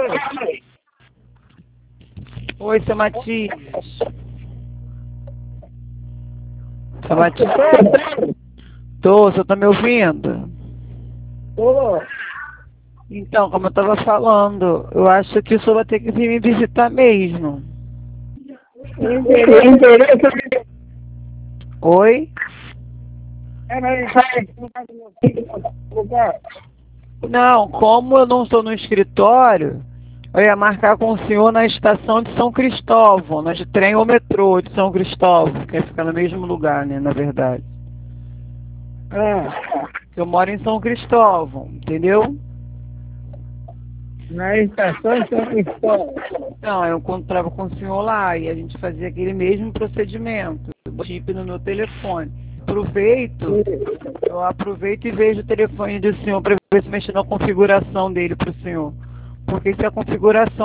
Oi, seu Matias. Seu Matias. Tô, você tá me ouvindo? Tô. Então, como eu tava falando, eu acho que o senhor vai ter que vir me visitar mesmo. O interesse Oi? é na lugar. Não, como eu não estou no escritório, eu ia marcar com o senhor na estação de São Cristóvão, na de trem ou metrô de São Cristóvão, que fica no mesmo lugar, né, na verdade. Eu moro em São Cristóvão, entendeu? Na estação de São Cristóvão. Não, eu encontrava com o senhor lá e a gente fazia aquele mesmo procedimento, o chip no meu telefone. Eu aproveito e vejo o telefone do senhor para ver se mexer na configuração dele para o senhor. Porque se a configuração